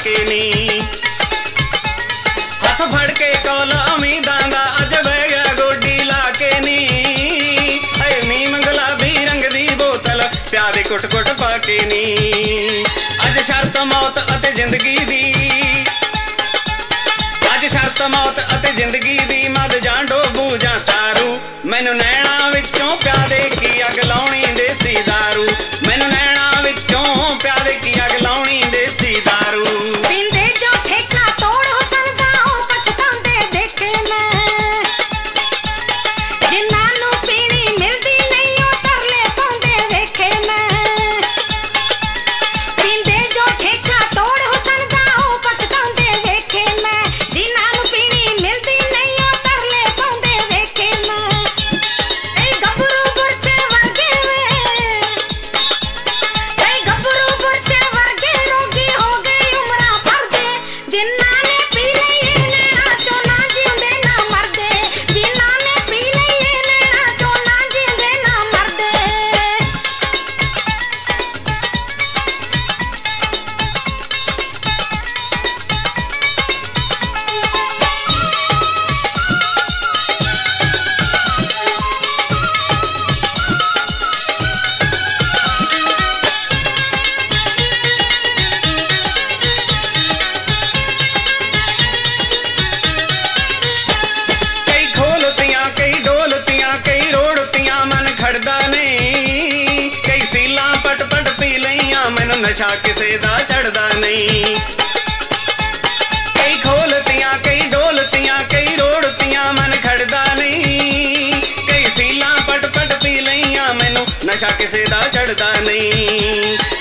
ਕੇ ਨੀ ਹੱਥ ਫੜ ਕੇ ਕੋਲ ਉਮੀਦਾਂ ਦਾ ਅੱਜ ਬਹਿ ਗਿਆ ਗੋਡੀ ਲਾ ਕੇ ਨੀ ਹਏ ਨੀਮ ਗੁਲਾਬੀ ਰੰਗ ਦੀ ਬੋਤਲ ਪਿਆ ਦੇ ਕੁੱਟ ਕੁੱਟ ਪਾ ਕੇ ਨੀ ਅੱਜ ਸ਼ਰਤ ਮੌਤ ਅਤੇ ਜ਼ਿੰਦਗੀ ਦੀ ਅੱਜ ਸ਼ਰਤ ਮੌਤ ਅਤੇ ਜ਼ਿੰਦਗੀ ਦੀ ਮੱਧ ਜਾਂ ਡੋਬੂ ਜਾਂ ਤਾਰੂ ਮੈਨੂੰ ਨੈਣਾ ਵਿੱਚੋਂ ਪਿਆ ਦੇ ਕੀ ਅੱਗ ਲਾਉਣੀ ਦੇਸੀ ਦਾਰੂ ਮੈਨੂੰ ਨੈਣਾ ਵਿੱਚੋਂ ਪਿਆ ਦੇ ਕੀ ਅੱਗ ਲਾਉਣੀ ਦੇਸੀ ਦਾਰੂ ਪੀਂਦੇ ਜੋ ਠੇਕਾ ਤੋੜ ਹੁਸਨ ਦਾ ਉਹ ਪਛਤਾਉਂਦੇ ਦੇਖੇ ਮੈਂ ਜਿਨ੍ਹਾਂ ਨੂੰ ਪੀਣੀ ਮਿਲਦੀ ਨਹੀਂ ਉਹ ਤਰਲੇ ਪਾਉਂਦੇ ਵੇਖੇ ਮੈਂ ਪੀਂਦੇ ਜੋ ਠੇਕਾ ਤੋੜ ਹੁਸਨ ਦਾ ਉਹ ਪਛਤਾਉਂਦੇ ਵੇਖੇ ਮੈਂ ਜਿਨ੍ਹਾਂ ਨੂੰ ਪੀਣੀ ਮਿਲਦੀ ਨਹੀਂ ਉਹ ਤਰਲੇ ਪਾਉਂਦੇ ਵੇਖੇ ਮੈਂ ਏ ਗੱਭਰੂ ਬੁਰਚੇ ਵਰਗੇ ਵੇ ਏ ਗੱਭਰੂ ਬੁਰਚੇ ਵਰਗੇ ਰੋਗੀ ਹੋ ਗਏ ਉਮਰਾਂ ਭਰਦੇ ਜਿਨ੍ਹਾਂ ਨੇ ਪੀ ਲਈ ਨੈਣਾ ਚੋਂ ਨਾ ਜਿਉਂਦੇ ਨਾ ਮਰਦੇ ਜਿਨ੍ਹਾਂ ਨੇ ਪੀ ਲਈ ਨੈਣਾ ਚੋਂ ਨਾ ਜਿਉਂਦੇ ਨਾ ਮਰਦੇ ਕਈ ਖੋਲਤੀਆਂ ਕਈ ਡੋਲਤੀਆਂ ਕਈ ਰੋੜਤੀਆਂ ਮਨ ਖੜਦਾ ਨਹੀਂ ਕਈ ਸੀਲਾਂ ਪਟ ਪਟ ਪੀ ਲਈਆਂ ਮੈਨੂੰ ਨਸ਼ਾ ਕਿਸੇ ਦਾ ਚੜਦਾ ਨਹੀਂ ਕਈ ਖੋਲਤੀਆਂ ਕਈ ਡੋਲਤੀਆਂ ਕਈ ਰੋੜਤੀਆਂ ਮਨ ਖੜਦਾ ਨਹੀਂ ਕਈ ਸੀਲਾਂ ਪਟ ਪਟ ਪੀ ਲਈਆਂ ਮੈਨੂੰ ਨਸ਼ਾ ਕਿਸੇ ਦਾ ਚੜਦਾ ਨਹੀਂ